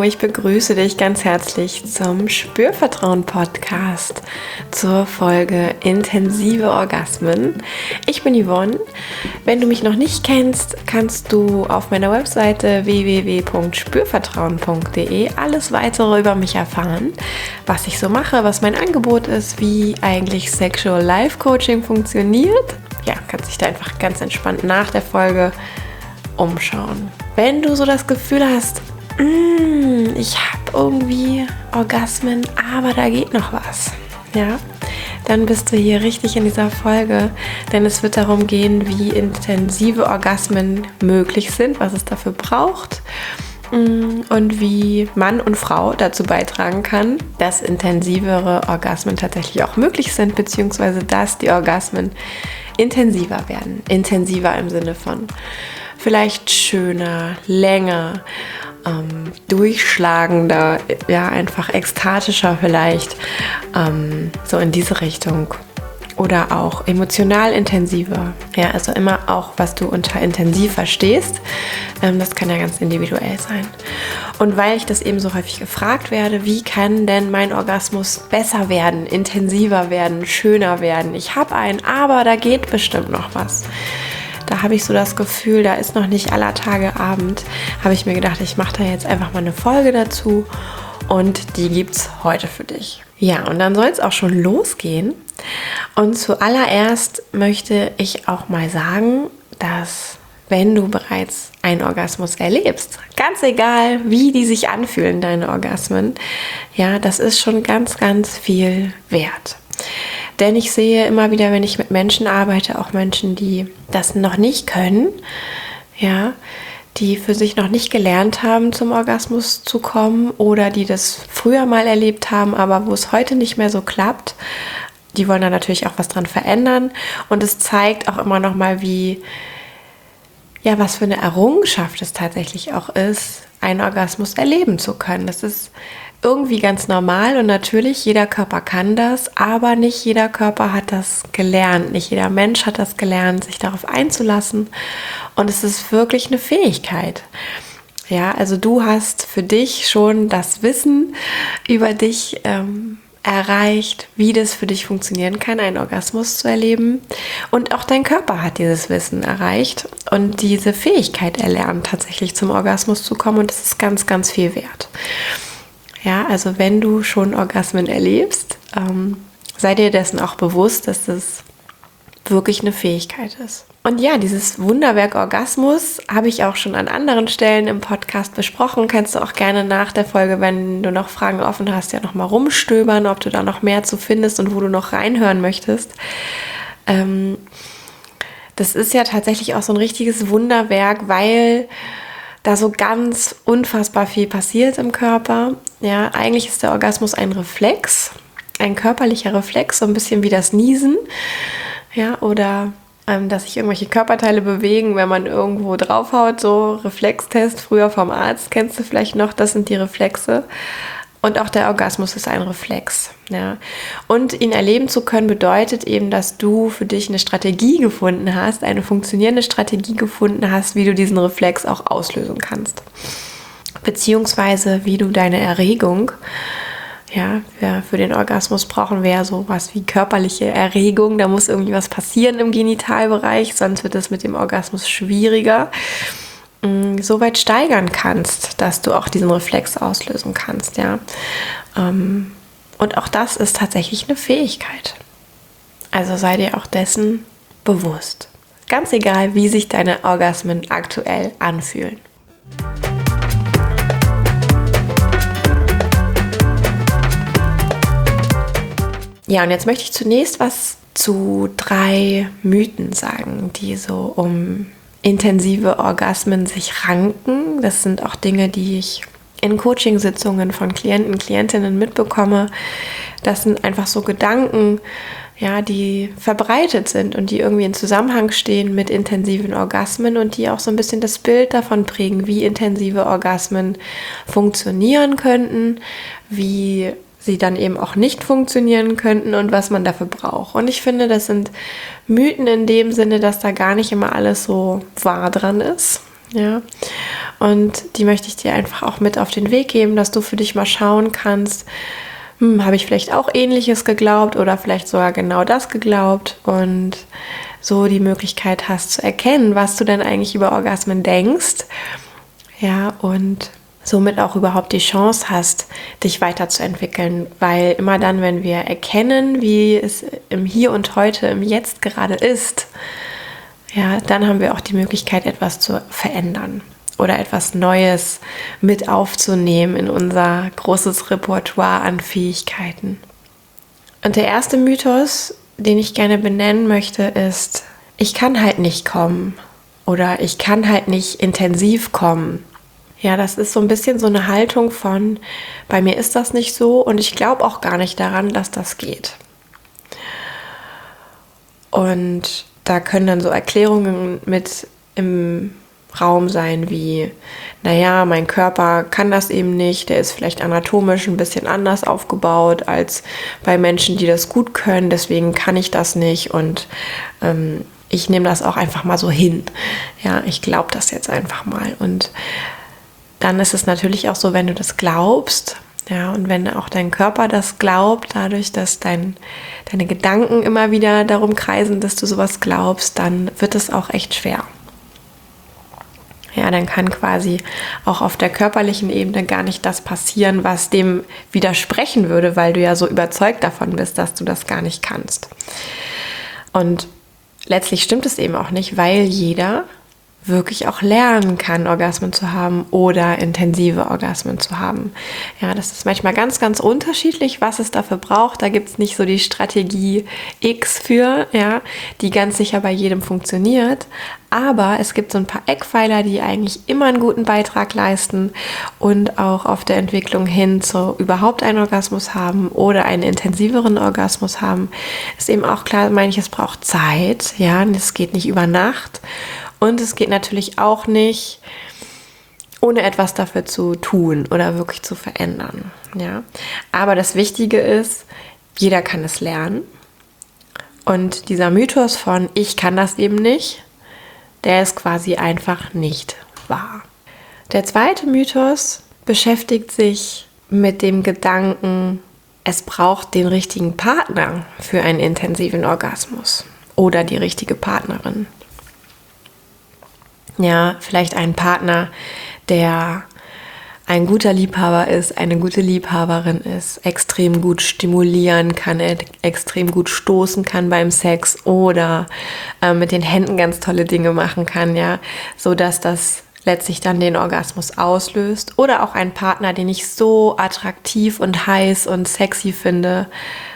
ich begrüße dich ganz herzlich zum Spürvertrauen-Podcast zur Folge Intensive Orgasmen. Ich bin Yvonne. Wenn du mich noch nicht kennst, kannst du auf meiner Webseite www.spürvertrauen.de alles weitere über mich erfahren, was ich so mache, was mein Angebot ist, wie eigentlich Sexual Life Coaching funktioniert. Ja, kannst dich da einfach ganz entspannt nach der Folge umschauen. Wenn du so das Gefühl hast, ich habe irgendwie Orgasmen, aber da geht noch was, ja, dann bist du hier richtig in dieser Folge, denn es wird darum gehen, wie intensive Orgasmen möglich sind, was es dafür braucht und wie Mann und Frau dazu beitragen kann, dass intensivere Orgasmen tatsächlich auch möglich sind, beziehungsweise dass die Orgasmen intensiver werden. Intensiver im Sinne von vielleicht schöner, länger, durchschlagender, ja, einfach ekstatischer vielleicht, so in diese Richtung. Oder auch emotional intensiver. Ja, also immer auch, was du unter intensiv verstehst. Das kann ja ganz individuell sein. Und weil ich das eben so häufig gefragt werde, wie kann denn mein Orgasmus besser werden, intensiver werden, schöner werden? Ich habe einen, aber da geht bestimmt noch was. Da habe ich so das Gefühl, da ist noch nicht aller Tage Abend. Habe ich mir gedacht, ich mache da jetzt einfach mal eine Folge dazu und die gibt's heute für dich. Ja, und dann soll es auch schon losgehen. Und zuallererst möchte ich auch mal sagen, dass wenn du bereits einen Orgasmus erlebst, ganz egal, wie die sich anfühlen, deine Orgasmen, ja, das ist schon ganz, ganz viel wert. Denn ich sehe immer wieder, wenn ich mit Menschen arbeite, auch Menschen, die das noch nicht können, ja, die für sich noch nicht gelernt haben, zum Orgasmus zu kommen oder die das früher mal erlebt haben, aber wo es heute nicht mehr so klappt. Die wollen da natürlich auch was dran verändern und es zeigt auch immer noch mal, wie, ja, was für eine Errungenschaft es tatsächlich auch ist, einen Orgasmus erleben zu können. Das ist irgendwie ganz normal und natürlich, jeder Körper kann das, aber nicht jeder Körper hat das gelernt, nicht jeder Mensch hat das gelernt, sich darauf einzulassen und es ist wirklich eine Fähigkeit. Ja, also du hast für dich schon das Wissen über dich erreicht, wie das für dich funktionieren kann, einen Orgasmus zu erleben und auch dein Körper hat dieses Wissen erreicht und diese Fähigkeit erlernt, tatsächlich zum Orgasmus zu kommen und das ist ganz, ganz viel wert. Ja, also wenn du schon Orgasmen erlebst, sei dir dessen auch bewusst, dass das wirklich eine Fähigkeit ist. Und ja, dieses Wunderwerk Orgasmus habe ich auch schon an anderen Stellen im Podcast besprochen. Kannst du auch gerne nach der Folge, wenn du noch Fragen offen hast, ja nochmal rumstöbern, ob du da noch mehr zu findest und wo du noch reinhören möchtest. Das ist ja tatsächlich auch so ein richtiges Wunderwerk, weil da so ganz unfassbar viel passiert im Körper. Ja, eigentlich ist der Orgasmus ein Reflex, ein körperlicher Reflex, so ein bisschen wie das Niesen, ja, oder dass sich irgendwelche Körperteile bewegen, wenn man irgendwo draufhaut, so Reflextest, früher vom Arzt, kennst du vielleicht noch, das sind die Reflexe. Und auch der Orgasmus ist ein Reflex. Ja. Und ihn erleben zu können, bedeutet eben, dass du für dich eine Strategie gefunden hast, eine funktionierende Strategie gefunden hast, wie du diesen Reflex auch auslösen kannst. Beziehungsweise wie du deine Erregung, ja, für den Orgasmus brauchen wir ja sowas wie körperliche Erregung. Da muss irgendwie was passieren im Genitalbereich, sonst wird es mit dem Orgasmus schwieriger. So weit steigern kannst, dass du auch diesen Reflex auslösen kannst, ja. Und auch das ist tatsächlich eine Fähigkeit. Also sei dir auch dessen bewusst. Ganz egal, wie sich deine Orgasmen aktuell anfühlen. Ja, und jetzt möchte ich zunächst was zu 3 Mythen sagen, die so um intensive Orgasmen sich ranken. Das sind auch Dinge, die ich in Coachingsitzungen von Klienten, Klientinnen mitbekomme. Das sind einfach so Gedanken, ja, die verbreitet sind und die irgendwie in Zusammenhang stehen mit intensiven Orgasmen und die auch so ein bisschen das Bild davon prägen, wie intensive Orgasmen funktionieren könnten, wie sie dann eben auch nicht funktionieren könnten und was man dafür braucht. Und ich finde, das sind Mythen in dem Sinne, dass da gar nicht immer alles so wahr dran ist. Ja. Und die möchte ich dir einfach auch mit auf den Weg geben, dass du für dich mal schauen kannst, habe ich vielleicht auch Ähnliches geglaubt oder vielleicht sogar genau das geglaubt und so die Möglichkeit hast zu erkennen, was du denn eigentlich über Orgasmen denkst, ja, und somit auch überhaupt die Chance hast, dich weiterzuentwickeln, weil immer dann, wenn wir erkennen, wie es im Hier und Heute, im Jetzt gerade ist, ja, dann haben wir auch die Möglichkeit, etwas zu verändern oder etwas Neues mit aufzunehmen in unser großes Repertoire an Fähigkeiten. Und der erste Mythos, den ich gerne benennen möchte, ist, ich kann halt nicht kommen oder ich kann halt nicht intensiv kommen. Ja, das ist so ein bisschen so eine Haltung von, bei mir ist das nicht so und ich glaube auch gar nicht daran, dass das geht. Und da können dann so Erklärungen mit im Raum sein wie, naja, mein Körper kann das eben nicht, der ist vielleicht anatomisch ein bisschen anders aufgebaut als bei Menschen, die das gut können, deswegen kann ich das nicht und ich nehme das auch einfach mal so hin. Ja, ich glaube das jetzt einfach mal und dann ist es natürlich auch so, wenn du das glaubst, ja, und wenn auch dein Körper das glaubt, dadurch, dass deine Gedanken immer wieder darum kreisen, dass du sowas glaubst, dann wird es auch echt schwer. Ja, dann kann quasi auch auf der körperlichen Ebene gar nicht das passieren, was dem widersprechen würde, weil du ja so überzeugt davon bist, dass du das gar nicht kannst. Und letztlich stimmt es eben auch nicht, weil jeder wirklich auch lernen kann, Orgasmen zu haben oder intensive Orgasmen zu haben. Ja, das ist manchmal ganz, ganz unterschiedlich, was es dafür braucht. Da gibt es nicht so die Strategie X für, ja, die ganz sicher bei jedem funktioniert. Aber es gibt so ein paar Eckpfeiler, die eigentlich immer einen guten Beitrag leisten und auch auf der Entwicklung hin zu überhaupt einen Orgasmus haben oder einen intensiveren Orgasmus haben. Ist eben auch klar, manches braucht Zeit, ja, es geht nicht über Nacht. Und es geht natürlich auch nicht, ohne etwas dafür zu tun oder wirklich zu verändern. Ja? Aber das Wichtige ist, jeder kann es lernen. Und dieser Mythos von ich kann das eben nicht, der ist quasi einfach nicht wahr. Der zweite Mythos beschäftigt sich mit dem Gedanken, es braucht den richtigen Partner für einen intensiven Orgasmus oder die richtige Partnerin. Ja, vielleicht einen Partner, der ein guter Liebhaber ist, eine gute Liebhaberin ist, extrem gut stimulieren kann, extrem gut stoßen kann beim Sex oder mit den Händen ganz tolle Dinge machen kann, ja, so dass das letztlich dann den Orgasmus auslöst. Oder auch ein Partner, den ich so attraktiv und heiß und sexy finde,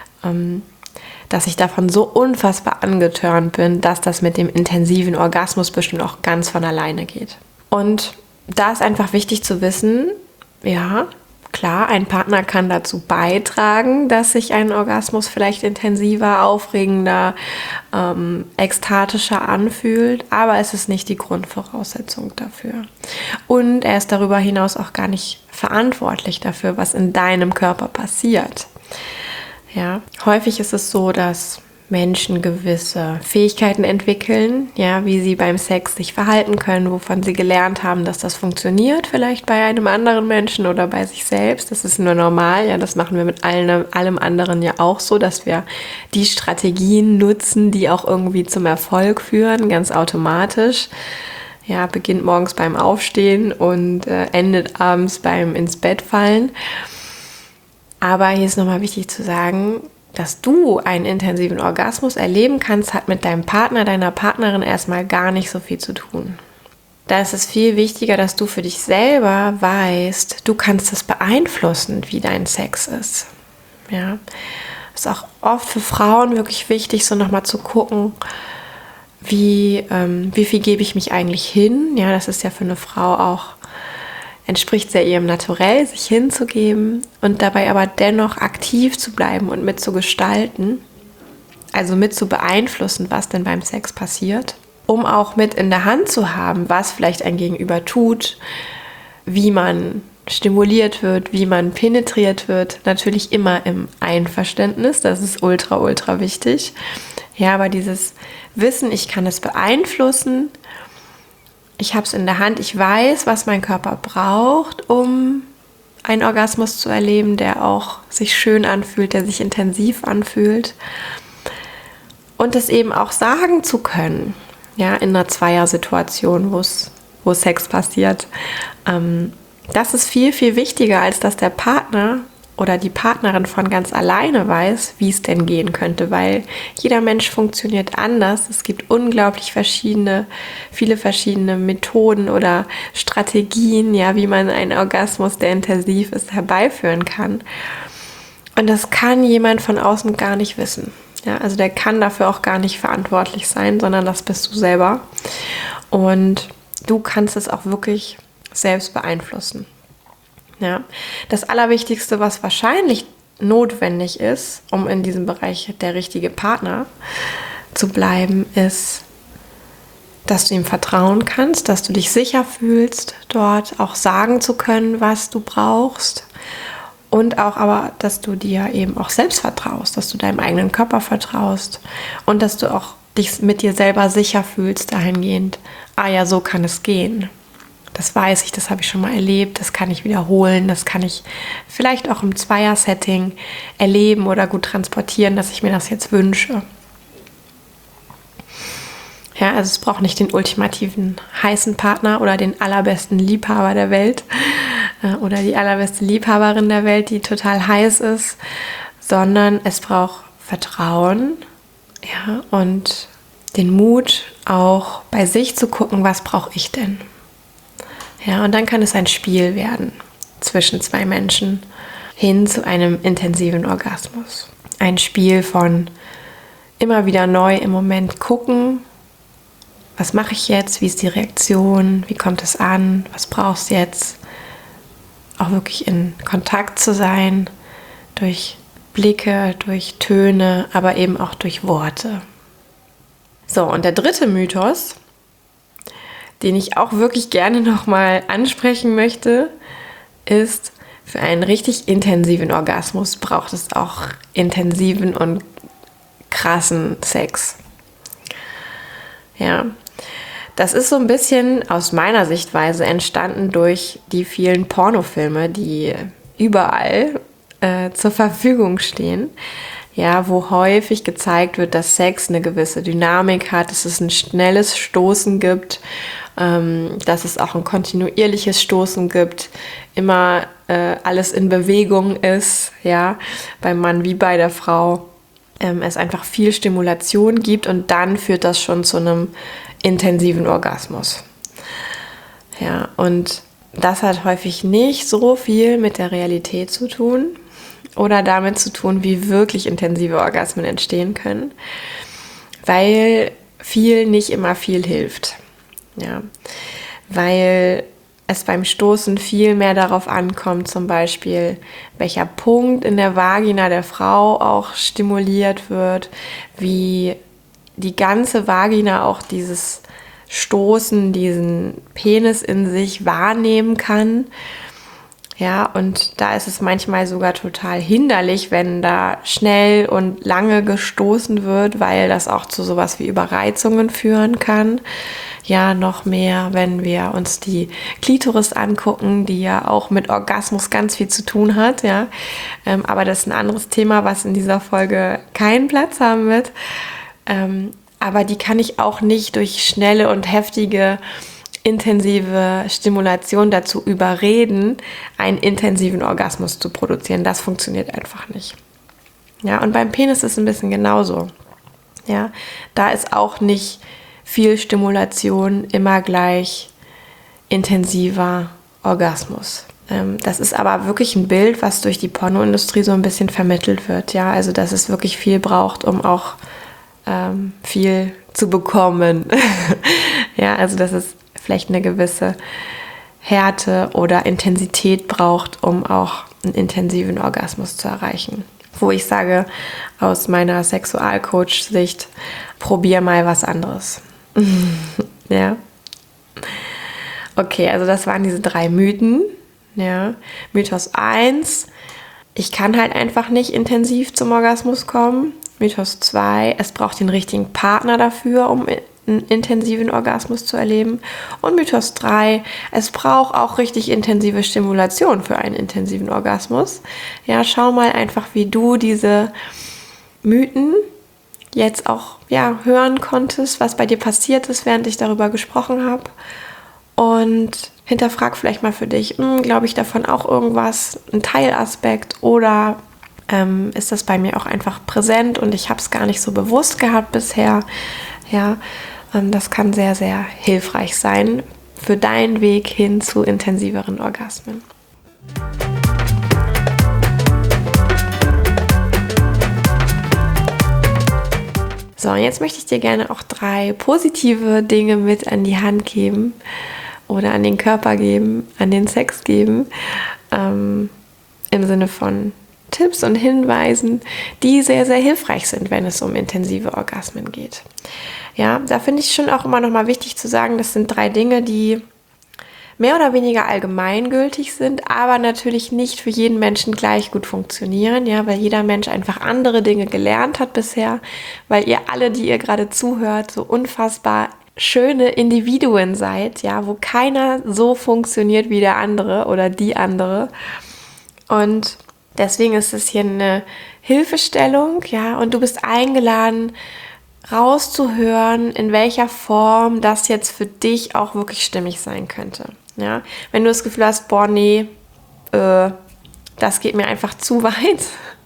dass ich davon so unfassbar angetörnt bin, dass das mit dem intensiven Orgasmus bestimmt auch ganz von alleine geht. Und da ist einfach wichtig zu wissen, ja, klar, ein Partner kann dazu beitragen, dass sich ein Orgasmus vielleicht intensiver, aufregender, ekstatischer anfühlt, aber es ist nicht die Grundvoraussetzung dafür. Und er ist darüber hinaus auch gar nicht verantwortlich dafür, was in deinem Körper passiert. Ja, häufig ist es so, dass Menschen gewisse Fähigkeiten entwickeln, ja, wie sie beim Sex sich verhalten können, wovon sie gelernt haben, dass das funktioniert, vielleicht bei einem anderen Menschen oder bei sich selbst. Das ist nur normal, ja, das machen wir mit allem anderen ja auch so, dass wir die Strategien nutzen, die auch irgendwie zum Erfolg führen, ganz automatisch. Ja, beginnt morgens beim Aufstehen und endet abends beim ins Bett fallen. Aber hier ist nochmal wichtig zu sagen, dass du einen intensiven Orgasmus erleben kannst, hat mit deinem Partner, deiner Partnerin erstmal gar nicht so viel zu tun. Da ist es viel wichtiger, dass du für dich selber weißt, du kannst es beeinflussen, wie dein Sex ist. Ja, ist auch oft für Frauen wirklich wichtig, so nochmal zu gucken, wie viel gebe ich mich eigentlich hin. Ja, das ist ja für eine Frau auch entspricht sehr ihrem Naturell, sich hinzugeben und dabei aber dennoch aktiv zu bleiben und mitzugestalten, also mit zu beeinflussen, was denn beim Sex passiert, um auch mit in der Hand zu haben, was vielleicht ein Gegenüber tut, wie man stimuliert wird, wie man penetriert wird, natürlich immer im Einverständnis, das ist ultra, ultra wichtig. Ja, aber dieses Wissen, ich kann es beeinflussen, ich habe es in der Hand, ich weiß, was mein Körper braucht, um einen Orgasmus zu erleben, der auch sich schön anfühlt, der sich intensiv anfühlt. Und es eben auch sagen zu können, ja, in einer Zweiersituation, wo Sex passiert. Das ist viel, viel wichtiger, als dass der Partner oder die Partnerin von ganz alleine weiß, wie es denn gehen könnte, weil jeder Mensch funktioniert anders. Es gibt unglaublich viele verschiedene Methoden oder Strategien, ja, wie man einen Orgasmus, der intensiv ist, herbeiführen kann. Und das kann jemand von außen gar nicht wissen. Ja, also der kann dafür auch gar nicht verantwortlich sein, sondern das bist du selber. Und du kannst es auch wirklich selbst beeinflussen. Ja, das Allerwichtigste, was wahrscheinlich notwendig ist, um in diesem Bereich der richtige Partner zu bleiben, ist, dass du ihm vertrauen kannst, dass du dich sicher fühlst, dort auch sagen zu können, was du brauchst. Und auch aber, dass du dir eben auch selbst vertraust, dass du deinem eigenen Körper vertraust und dass du auch dich mit dir selber sicher fühlst dahingehend, ja, so kann es gehen. Das weiß ich, das habe ich schon mal erlebt, das kann ich wiederholen, das kann ich vielleicht auch im Zweier-Setting erleben oder gut transportieren, dass ich mir das jetzt wünsche. Ja, also es braucht nicht den ultimativen heißen Partner oder den allerbesten Liebhaber der Welt oder die allerbeste Liebhaberin der Welt, die total heiß ist, sondern es braucht Vertrauen, ja, und den Mut, auch bei sich zu gucken, was brauche ich denn? Ja, und dann kann es ein Spiel werden zwischen zwei Menschen hin zu einem intensiven Orgasmus. Ein Spiel von immer wieder neu im Moment gucken, was mache ich jetzt, wie ist die Reaktion, wie kommt es an, was brauchst du jetzt? Auch wirklich in Kontakt zu sein, durch Blicke, durch Töne, aber eben auch durch Worte. So, und der dritte Mythos, den ich auch wirklich gerne nochmal ansprechen möchte, ist, für einen richtig intensiven Orgasmus braucht es auch intensiven und krassen Sex. Ja, das ist so ein bisschen aus meiner Sichtweise entstanden durch die vielen Pornofilme, die überall zur Verfügung stehen. Ja, wo häufig gezeigt wird, dass Sex eine gewisse Dynamik hat, dass es ein schnelles Stoßen gibt, dass es auch ein kontinuierliches Stoßen gibt, immer alles in Bewegung ist, ja, beim Mann wie bei der Frau. Es einfach viel Stimulation gibt und dann führt das schon zu einem intensiven Orgasmus. Ja, und das hat häufig nicht so viel mit der Realität zu tun oder damit zu tun, wie wirklich intensive Orgasmen entstehen können, weil viel nicht immer viel hilft. Ja, weil es beim Stoßen viel mehr darauf ankommt, zum Beispiel, welcher Punkt in der Vagina der Frau auch stimuliert wird, wie die ganze Vagina auch dieses Stoßen, diesen Penis in sich wahrnehmen kann. Ja, und da ist es manchmal sogar total hinderlich, wenn da schnell und lange gestoßen wird, weil das auch zu sowas wie Überreizungen führen kann. Ja, noch mehr, wenn wir uns die Klitoris angucken, die ja auch mit Orgasmus ganz viel zu tun hat, ja. Aber das ist ein anderes Thema, was in dieser Folge keinen Platz haben wird. Aber die kann ich auch nicht durch schnelle und heftige, intensive Stimulation dazu überreden, einen intensiven Orgasmus zu produzieren. Das funktioniert einfach nicht. Ja, und beim Penis ist es ein bisschen genauso. Ja, da ist auch nicht viel Stimulation immer gleich intensiver Orgasmus. Das ist aber wirklich ein Bild, was durch die Pornoindustrie so ein bisschen vermittelt wird. Ja, also dass es wirklich viel braucht, um auch viel zu bekommen. Ja, also dass es vielleicht eine gewisse Härte oder Intensität braucht, um auch einen intensiven Orgasmus zu erreichen. Wo ich sage, aus meiner Sexualcoach-Sicht, probier mal was anderes. Ja. Okay, also das waren diese 3 Mythen. Ja. Mythos 1, ich kann halt einfach nicht intensiv zum Orgasmus kommen. Mythos 2, es braucht den richtigen Partner dafür, um einen intensiven Orgasmus zu erleben. Und Mythos 3, es braucht auch richtig intensive Stimulation für einen intensiven Orgasmus. Ja, schau mal einfach, wie du diese Mythen jetzt auch hören konntest, was bei dir passiert ist, während ich darüber gesprochen habe. Und hinterfrag vielleicht mal für dich, glaube ich davon auch irgendwas, ein Teilaspekt, oder ist das bei mir auch einfach präsent und ich habe es gar nicht so bewusst gehabt bisher. Ja, das kann sehr, sehr hilfreich sein für deinen Weg hin zu intensiveren Orgasmen. So, und jetzt möchte ich dir gerne auch 3 positive Dinge mit an die Hand geben oder an den Körper geben, an den Sex geben, im Sinne von Tipps und Hinweisen, die sehr, sehr hilfreich sind, wenn es um intensive Orgasmen geht. Ja, da finde ich schon auch immer noch mal wichtig zu sagen, das sind 3 Dinge, die mehr oder weniger allgemeingültig sind, aber natürlich nicht für jeden Menschen gleich gut funktionieren, ja, weil jeder Mensch einfach andere Dinge gelernt hat bisher, weil ihr alle, die ihr gerade zuhört, so unfassbar schöne Individuen seid, ja, wo keiner so funktioniert wie der andere oder die andere. Und deswegen ist es hier eine Hilfestellung, ja, und du bist eingeladen, rauszuhören, in welcher Form das jetzt für dich auch wirklich stimmig sein könnte. Ja, wenn du das Gefühl hast, boah, nee, das geht mir einfach zu weit,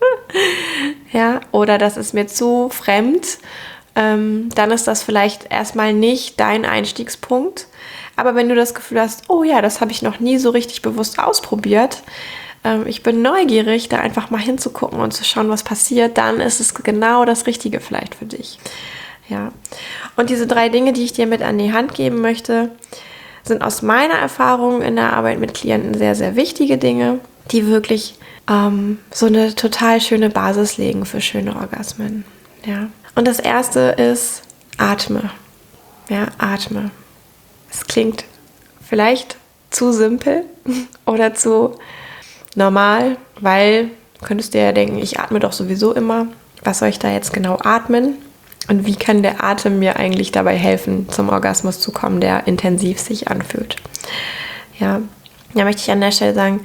ja, oder das ist mir zu fremd, dann ist das vielleicht erstmal nicht dein Einstiegspunkt. Aber wenn du das Gefühl hast, oh ja, das habe ich noch nie so richtig bewusst ausprobiert, ich bin neugierig, da einfach mal hinzugucken und zu schauen, was passiert, dann ist es genau das Richtige vielleicht für dich. Ja. Und diese 3 Dinge, die ich dir mit an die Hand geben möchte, sind aus meiner Erfahrung in der Arbeit mit Klienten sehr, sehr wichtige Dinge, die wirklich so eine total schöne Basis legen für schöne Orgasmen. Ja. Und das erste ist, atme. Ja, atme. Es klingt vielleicht zu simpel oder zu normal, weil du könntest dir ja denken, ich atme doch sowieso immer. Was soll ich da jetzt genau atmen? Und wie kann der Atem mir eigentlich dabei helfen, zum Orgasmus zu kommen, der intensiv sich anfühlt? Ja, da möchte ich an der Stelle sagen,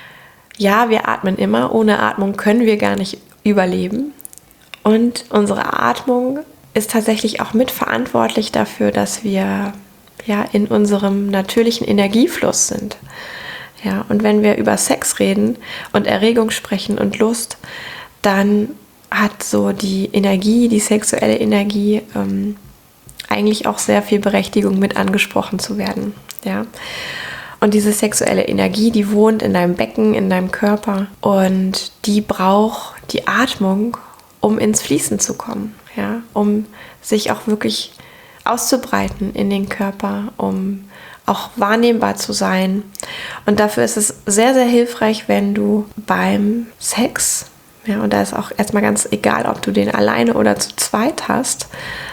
ja, wir atmen immer. Ohne Atmung können wir gar nicht überleben. Und unsere Atmung ist tatsächlich auch mitverantwortlich dafür, dass wir in unserem natürlichen Energiefluss sind. Ja, und wenn wir über Sex reden und Erregung sprechen und Lust, dann hat so die Energie, die sexuelle Energie eigentlich auch sehr viel Berechtigung, mit angesprochen zu werden. Ja? Und diese sexuelle Energie, die wohnt in deinem Becken, in deinem Körper, und die braucht die Atmung, um ins Fließen zu kommen, ja? Um sich auch wirklich auszubreiten in den Körper, um auch wahrnehmbar zu sein. Und dafür ist es sehr, sehr hilfreich, wenn du beim Sex, ja, und da ist auch erstmal ganz egal, ob du den alleine oder zu zweit hast,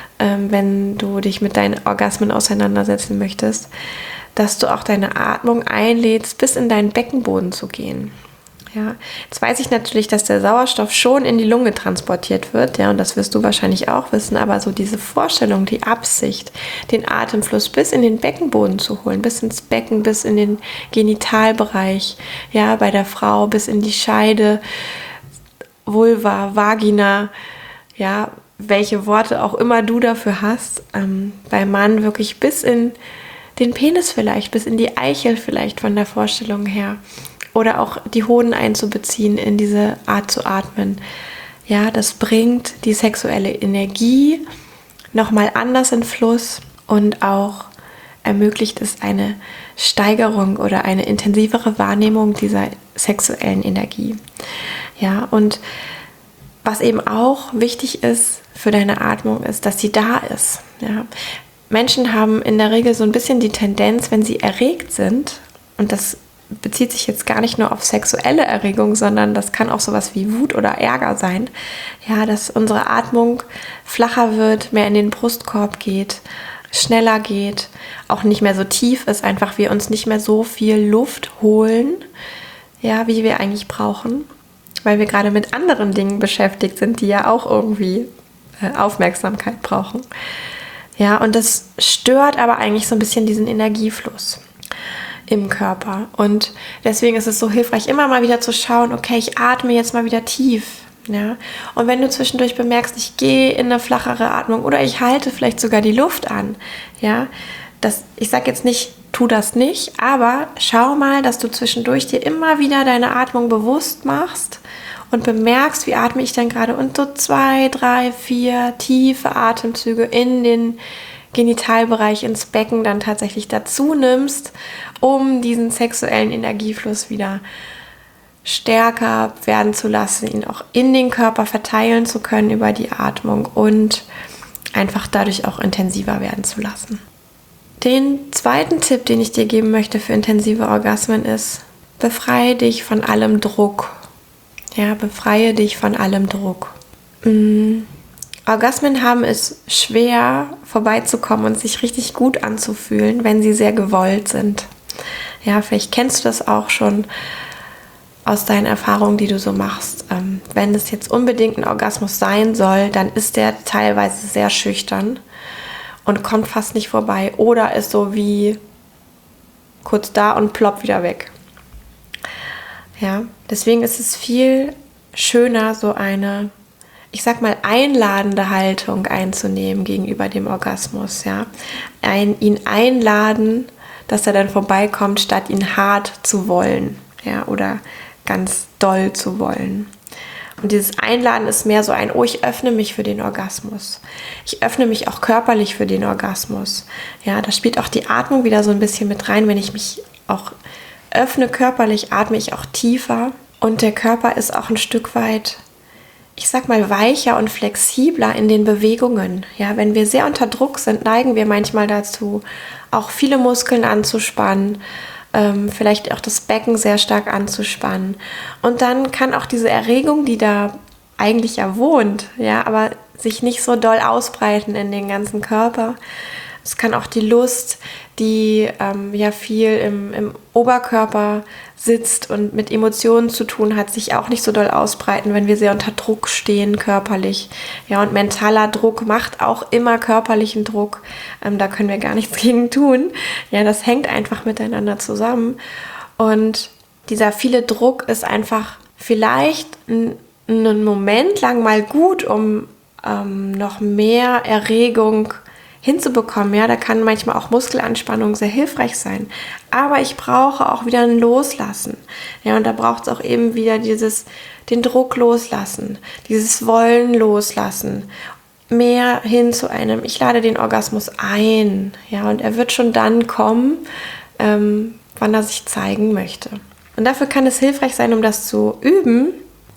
wenn du dich mit deinen Orgasmen auseinandersetzen möchtest, dass du auch deine Atmung einlädst, bis in deinen Beckenboden zu gehen. Ja, jetzt weiß ich natürlich, dass der Sauerstoff schon in die Lunge transportiert wird, ja, und das wirst du wahrscheinlich auch wissen, aber so diese Vorstellung, die Absicht, den Atemfluss bis in den Beckenboden zu holen, bis ins Becken, bis in den Genitalbereich, ja, bei der Frau bis in die Scheide, Vulva, Vagina, ja, welche Worte auch immer du dafür hast, beim Mann wirklich bis in den Penis vielleicht, bis in die Eichel vielleicht von der Vorstellung her. Oder auch die Hoden einzubeziehen in diese Art zu atmen. Ja, das bringt die sexuelle Energie nochmal anders in Fluss und auch ermöglicht es eine Steigerung oder eine intensivere Wahrnehmung dieser sexuellen Energie. Ja, und was eben auch wichtig ist für deine Atmung, ist, dass sie da ist. Ja. Menschen haben in der Regel so ein bisschen die Tendenz, wenn sie erregt sind, und das bezieht sich jetzt gar nicht nur auf sexuelle Erregung, sondern das kann auch sowas wie Wut oder Ärger sein, ja, dass unsere Atmung flacher wird, mehr in den Brustkorb geht, schneller geht, auch nicht mehr so tief ist, einfach wir uns nicht mehr so viel Luft holen, ja, wie wir eigentlich brauchen, weil wir gerade mit anderen Dingen beschäftigt sind, die ja auch irgendwie Aufmerksamkeit brauchen. Ja, und das stört aber eigentlich so ein bisschen diesen Energiefluss im Körper. Und deswegen ist es so hilfreich, immer mal wieder zu schauen, okay, ich atme jetzt mal wieder tief. Ja? Und wenn du zwischendurch bemerkst, ich gehe in eine flachere Atmung oder ich halte vielleicht sogar die Luft an, ja, ich sage jetzt nicht, tu das nicht, aber schau mal, dass du zwischendurch dir immer wieder deine Atmung bewusst machst und bemerkst, wie atme ich denn gerade, und so 2, 3, 4 tiefe Atemzüge in den Genitalbereich, ins Becken dann tatsächlich dazu nimmst, um diesen sexuellen Energiefluss wieder stärker werden zu lassen, ihn auch in den Körper verteilen zu können über die Atmung und einfach dadurch auch intensiver werden zu lassen. Den zweiten Tipp, den ich dir geben möchte für intensive Orgasmen ist, befreie dich von allem Druck. Ja, befreie dich von allem Druck. Orgasmen haben es schwer, vorbeizukommen und sich richtig gut anzufühlen, wenn sie sehr gewollt sind. Ja, vielleicht kennst du das auch schon aus deinen Erfahrungen, die du so machst. Wenn es jetzt unbedingt ein Orgasmus sein soll, dann ist der teilweise sehr schüchtern und kommt fast nicht vorbei oder ist so wie kurz da und plopp wieder weg. Ja, deswegen ist es viel schöner, so eine, ich sag mal, einladende Haltung einzunehmen gegenüber dem Orgasmus. Ja? Ihn einladen, dass er dann vorbeikommt, statt ihn hart zu wollen, ja? Oder ganz doll zu wollen. Und dieses Einladen ist mehr so ein, oh, ich öffne mich für den Orgasmus. Ich öffne mich auch körperlich für den Orgasmus. Ja, da spielt auch die Atmung wieder so ein bisschen mit rein. Wenn ich mich auch öffne körperlich, atme ich auch tiefer. Und der Körper ist auch ein Stück weit, ich sag mal, weicher und flexibler in den Bewegungen. Ja, wenn wir sehr unter Druck sind, neigen wir manchmal dazu, auch viele Muskeln anzuspannen, vielleicht auch das Becken sehr stark anzuspannen. Und dann kann auch diese Erregung, die da eigentlich ja wohnt, ja, aber sich nicht so doll ausbreiten in den ganzen Körper. Es kann auch die Lust, die ja viel im Oberkörper sitzt und mit Emotionen zu tun hat, sich auch nicht so doll ausbreiten, wenn wir sehr unter Druck stehen körperlich. Ja, und mentaler Druck macht auch immer körperlichen Druck. Da können wir gar nichts gegen tun. Ja, das hängt einfach miteinander zusammen. Und dieser viele Druck ist einfach vielleicht einen Moment lang mal gut, um noch mehr Erregung hinzubekommen. Ja, da kann manchmal auch Muskelanspannung sehr hilfreich sein. Aber ich brauche auch wieder ein Loslassen. Ja, und da braucht es auch eben wieder den Druck loslassen, dieses Wollen loslassen. Mehr hin zu einem, ich lade den Orgasmus ein. Ja, und er wird schon dann kommen, wann er sich zeigen möchte. Und dafür kann es hilfreich sein, um das zu üben,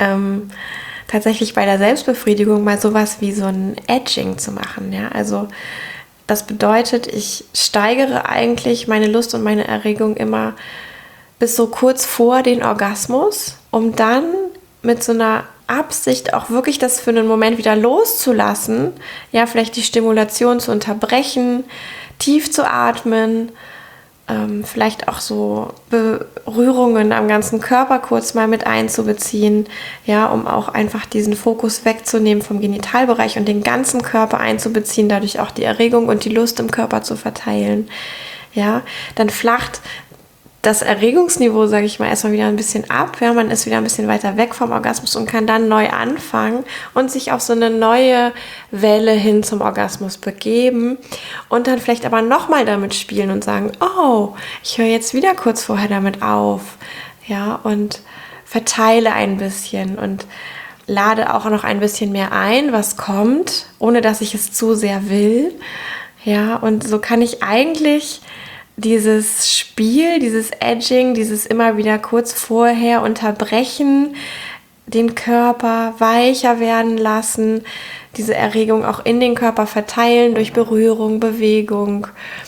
tatsächlich bei der Selbstbefriedigung mal sowas wie so ein Edging zu machen. Ja, also das bedeutet, ich steigere eigentlich meine Lust und meine Erregung immer bis so kurz vor den Orgasmus, um dann mit so einer Absicht auch wirklich das für einen Moment wieder loszulassen, ja, vielleicht die Stimulation zu unterbrechen, tief zu atmen, vielleicht auch so Berührungen am ganzen Körper kurz mal mit einzubeziehen, ja, um auch einfach diesen Fokus wegzunehmen vom Genitalbereich und den ganzen Körper einzubeziehen, dadurch auch die Erregung und die Lust im Körper zu verteilen. Ja, dann flacht das Erregungsniveau, sage ich mal, erstmal wieder ein bisschen ab. Ja, man ist wieder ein bisschen weiter weg vom Orgasmus und kann dann neu anfangen und sich auf so eine neue Welle hin zum Orgasmus begeben und dann vielleicht aber nochmal damit spielen und sagen, oh, ich höre jetzt wieder kurz vorher damit auf. Ja, und verteile ein bisschen und lade auch noch ein bisschen mehr ein, was kommt, ohne dass ich es zu sehr will. Ja, und so kann ich eigentlich dieses Spiel, dieses Edging, dieses immer wieder kurz vorher unterbrechen, den Körper weicher werden lassen, diese Erregung auch in den Körper verteilen durch Berührung, Bewegung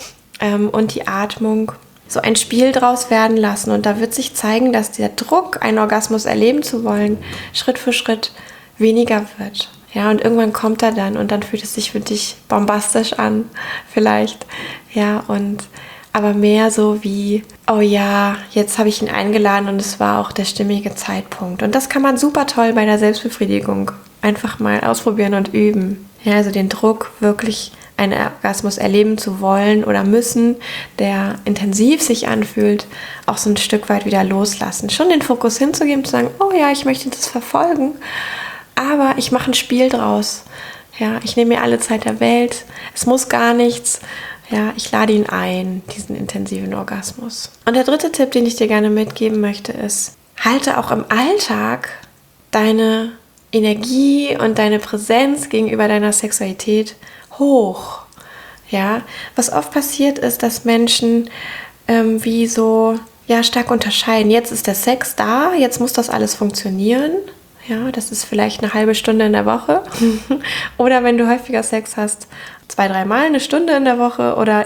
und die Atmung, so ein Spiel draus werden lassen. Und da wird sich zeigen, dass der Druck, einen Orgasmus erleben zu wollen, Schritt für Schritt weniger wird. Ja, und irgendwann kommt er dann und dann fühlt es sich für dich bombastisch an, vielleicht. Ja, aber mehr so wie, oh ja, jetzt habe ich ihn eingeladen und es war auch der stimmige Zeitpunkt. Und das kann man super toll bei der Selbstbefriedigung einfach mal ausprobieren und üben. Ja, also den Druck wirklich einen Orgasmus erleben zu wollen oder müssen, der intensiv sich anfühlt, auch so ein Stück weit wieder loslassen. Schon den Fokus hinzugeben, zu sagen, oh ja, ich möchte das verfolgen, aber ich mache ein Spiel draus. Ja, ich nehme mir alle Zeit der Welt, es muss gar nichts. Ja, ich lade ihn ein, diesen intensiven Orgasmus. Und der dritte Tipp, den ich dir gerne mitgeben möchte, ist, halte auch im Alltag deine Energie und deine Präsenz gegenüber deiner Sexualität hoch. Ja, was oft passiert ist, dass Menschen wie so stark unterscheiden. Jetzt ist der Sex da, jetzt muss das alles funktionieren. Ja, das ist vielleicht eine halbe Stunde in der Woche. Oder wenn du häufiger Sex hast, 2-3 Mal eine Stunde in der Woche oder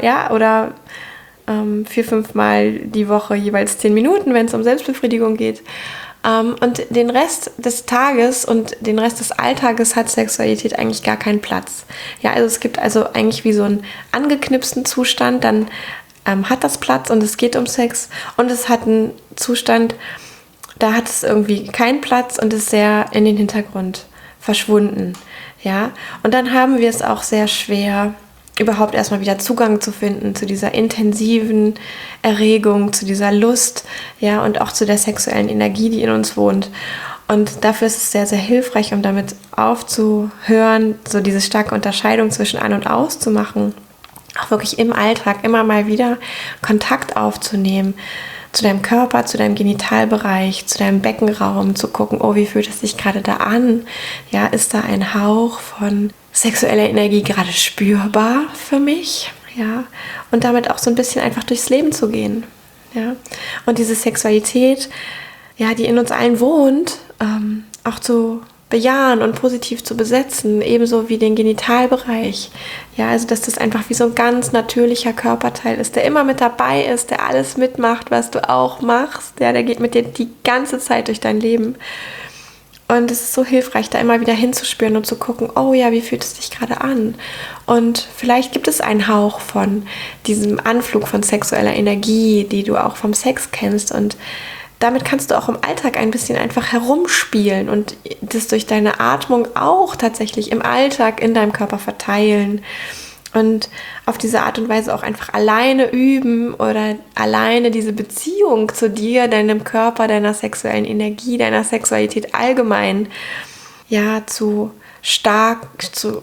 4-5 Mal die Woche jeweils 10 Minuten, wenn es um Selbstbefriedigung geht. Und den Rest des Tages und den Rest des Alltages hat Sexualität eigentlich gar keinen Platz. Ja, also es gibt also eigentlich wie so einen angeknipsten Zustand, dann hat das Platz und es geht um Sex, und es hat einen Zustand, da hat es irgendwie keinen Platz und ist sehr in den Hintergrund verschwunden. Ja, und dann haben wir es auch sehr schwer, überhaupt erstmal wieder Zugang zu finden zu dieser intensiven Erregung, zu dieser Lust, ja, und auch zu der sexuellen Energie, die in uns wohnt. Und dafür ist es sehr, sehr hilfreich, um damit aufzuhören, so diese starke Unterscheidung zwischen an und aus zu machen, auch wirklich im Alltag immer mal wieder Kontakt aufzunehmen zu deinem Körper, zu deinem Genitalbereich, zu deinem Beckenraum, zu gucken, oh, wie fühlt es sich gerade da an? Ja, ist da ein Hauch von sexueller Energie gerade spürbar für mich? Ja, und damit auch so ein bisschen einfach durchs Leben zu gehen. Ja, und diese Sexualität, ja, die in uns allen wohnt, auch zu bejahen und positiv zu besetzen, ebenso wie den Genitalbereich. Ja, also dass das einfach wie so ein ganz natürlicher Körperteil ist, der immer mit dabei ist, der alles mitmacht, was du auch machst. Ja, der geht mit dir die ganze Zeit durch dein Leben. Und es ist so hilfreich, da immer wieder hinzuspüren und zu gucken, oh ja, wie fühlt es sich gerade an? Und vielleicht gibt es einen Hauch von diesem Anflug von sexueller Energie, die du auch vom Sex kennst, und damit kannst du auch im Alltag ein bisschen einfach herumspielen und das durch deine Atmung auch tatsächlich im Alltag in deinem Körper verteilen und auf diese Art und Weise auch einfach alleine üben oder alleine diese Beziehung zu dir, deinem Körper, deiner sexuellen Energie, deiner Sexualität allgemein, ja, stark zu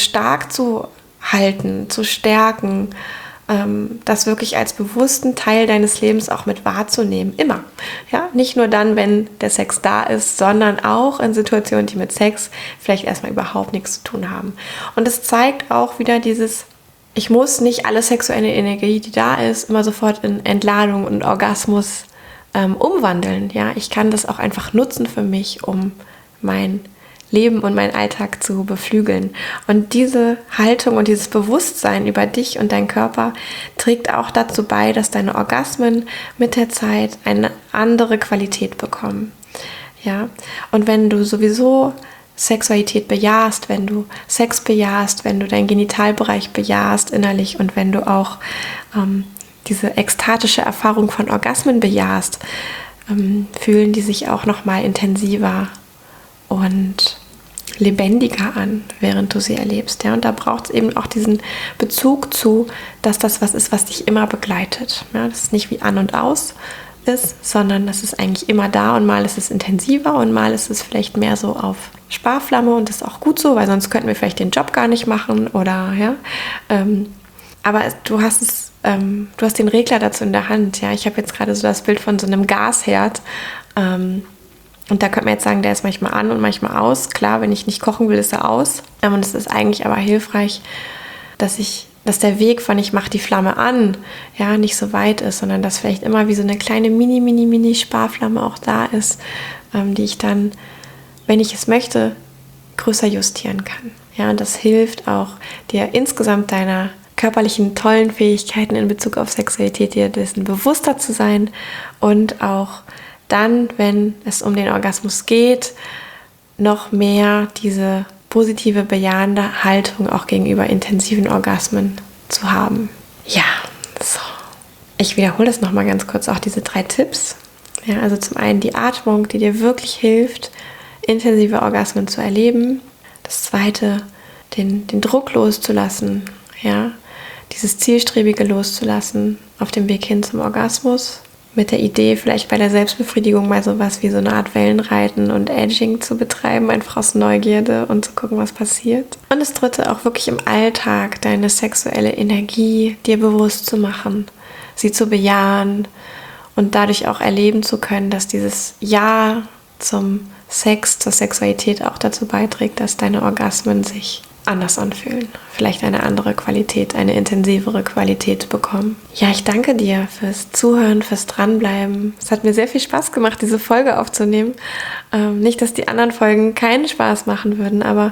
halten, zu stärken, das wirklich als bewussten Teil deines Lebens auch mit wahrzunehmen. Immer. Ja? Nicht nur dann, wenn der Sex da ist, sondern auch in Situationen, die mit Sex vielleicht erstmal überhaupt nichts zu tun haben. Und es zeigt auch wieder dieses, ich muss nicht alle sexuelle Energie, die da ist, immer sofort in Entladung und Orgasmus umwandeln. Ja? Ich kann das auch einfach nutzen für mich, um mein Leben und meinen Alltag zu beflügeln. Und diese Haltung und dieses Bewusstsein über dich und deinen Körper trägt auch dazu bei, dass deine Orgasmen mit der Zeit eine andere Qualität bekommen. Ja? Und wenn du sowieso Sexualität bejahst, wenn du Sex bejahst, wenn du deinen Genitalbereich bejahst innerlich und wenn du auch diese ekstatische Erfahrung von Orgasmen bejahst, fühlen die sich auch nochmal intensiver und lebendiger an, während du sie erlebst. Ja? Und da braucht es eben auch diesen Bezug zu, dass das was ist, was dich immer begleitet. Ja? Das ist nicht wie an und aus ist, sondern das ist eigentlich immer da, und mal ist es intensiver und mal ist es vielleicht mehr so auf Sparflamme, und das ist auch gut so, weil sonst könnten wir vielleicht den Job gar nicht machen oder ja. Aber du hast den Regler dazu in der Hand. Ja? Ich habe jetzt gerade so das Bild von so einem Gasherd. Und da könnte man jetzt sagen, der ist manchmal an und manchmal aus. Klar, wenn ich nicht kochen will, ist er aus. Und es ist eigentlich aber hilfreich, dass der Weg von ich mache die Flamme an, ja, nicht so weit ist, sondern dass vielleicht immer wie so eine kleine mini Sparflamme auch da ist, die ich dann, wenn ich es möchte, größer justieren kann. Ja, und das hilft auch dir insgesamt deiner körperlichen tollen Fähigkeiten in Bezug auf Sexualität, dir dessen bewusster zu sein und auch dann, wenn es um den Orgasmus geht, noch mehr diese positive, bejahende Haltung auch gegenüber intensiven Orgasmen zu haben. Ja, so. Ich wiederhole das nochmal ganz kurz, auch diese 3 Tipps. Ja, also zum einen die Atmung, die dir wirklich hilft, intensive Orgasmen zu erleben. Das zweite, den Druck loszulassen. ja, dieses Zielstrebige loszulassen auf dem Weg hin zum Orgasmus. Mit der Idee, vielleicht bei der Selbstbefriedigung mal sowas wie so eine Art Wellenreiten und Edging zu betreiben, einfach aus Neugierde und zu gucken, was passiert. Und das dritte, auch wirklich im Alltag deine sexuelle Energie dir bewusst zu machen, sie zu bejahen und dadurch auch erleben zu können, dass dieses Ja zum Sex, zur Sexualität auch dazu beiträgt, dass deine Orgasmen sich anders anfühlen. Vielleicht eine andere Qualität, eine intensivere Qualität bekommen. Ja, ich danke dir fürs Zuhören, fürs Dranbleiben. Es hat mir sehr viel Spaß gemacht, diese Folge aufzunehmen. Nicht, dass die anderen Folgen keinen Spaß machen würden, aber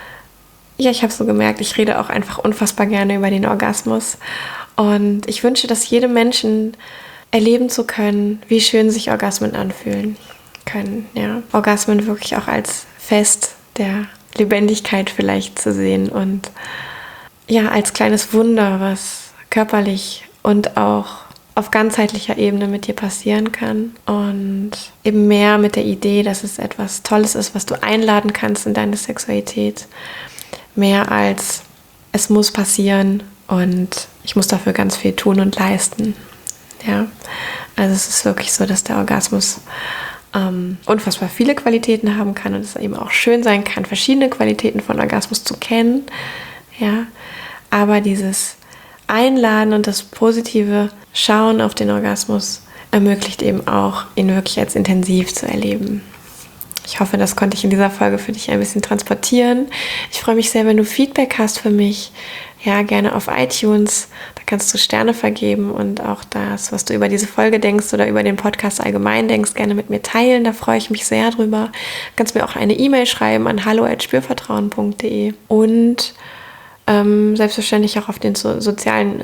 ja, ich habe so gemerkt, ich rede auch einfach unfassbar gerne über den Orgasmus. Und ich wünsche, dass jedem Menschen erleben zu können, wie schön sich Orgasmen anfühlen können. Ja. Orgasmen wirklich auch als Fest der Lebendigkeit vielleicht zu sehen und ja, als kleines Wunder, was körperlich und auch auf ganzheitlicher Ebene mit dir passieren kann und eben mehr mit der Idee, dass es etwas Tolles ist, was du einladen kannst in deine Sexualität, mehr als es muss passieren und ich muss dafür ganz viel tun und leisten. Ja, also es ist wirklich so, dass der Orgasmus unfassbar viele Qualitäten haben kann und es eben auch schön sein kann, verschiedene Qualitäten von Orgasmus zu kennen. Ja, aber dieses Einladen und das positive Schauen auf den Orgasmus ermöglicht eben auch, ihn wirklich als intensiv zu erleben. Ich hoffe, das konnte ich in dieser Folge für dich ein bisschen transportieren. Ich freue mich sehr, wenn du Feedback hast für mich. Ja, gerne auf iTunes. Da kannst du Sterne vergeben und auch das, was du über diese Folge denkst oder über den Podcast allgemein denkst, gerne mit mir teilen. Da freue ich mich sehr drüber. Du kannst mir auch eine E-Mail schreiben an hallo@spürvertrauen.de und selbstverständlich auch auf den sozialen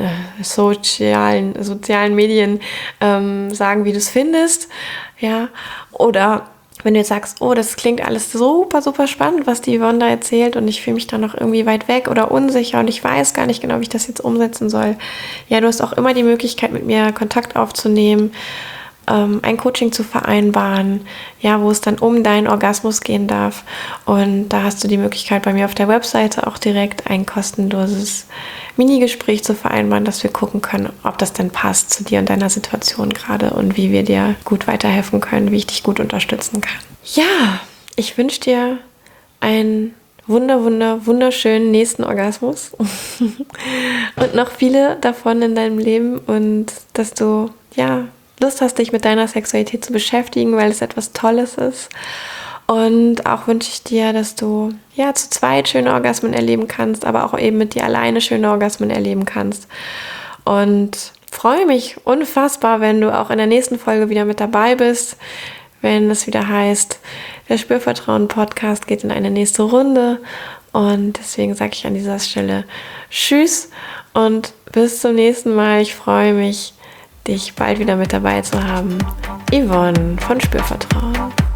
Medien sagen, wie du es findest. Ja, oder wenn du jetzt sagst, oh, das klingt alles super, super spannend, was die Yvonne da erzählt und ich fühle mich da noch irgendwie weit weg oder unsicher und ich weiß gar nicht genau, wie ich das jetzt umsetzen soll. Ja, du hast auch immer die Möglichkeit, mit mir Kontakt aufzunehmen, ein Coaching zu vereinbaren, ja, wo es dann um deinen Orgasmus gehen darf. Und da hast du die Möglichkeit, bei mir auf der Webseite auch direkt ein kostenloses Minigespräch zu vereinbaren, dass wir gucken können, ob das denn passt zu dir und deiner Situation gerade und wie wir dir gut weiterhelfen können, wie ich dich gut unterstützen kann. Ja, ich wünsche dir einen wunderschönen nächsten Orgasmus und noch viele davon in deinem Leben und dass du, ja, Lust hast, dich mit deiner Sexualität zu beschäftigen, weil es etwas Tolles ist. Und auch wünsche ich dir, dass du ja zu zweit schöne Orgasmen erleben kannst, aber auch eben mit dir alleine schöne Orgasmen erleben kannst. Und freue mich unfassbar, wenn du auch in der nächsten Folge wieder mit dabei bist, wenn es wieder heißt, der Spürvertrauen-Podcast geht in eine nächste Runde. Und deswegen sage ich an dieser Stelle Tschüss und bis zum nächsten Mal. Ich freue mich, dich bald wieder mit dabei zu haben. Yvonne von Spürvertrauen.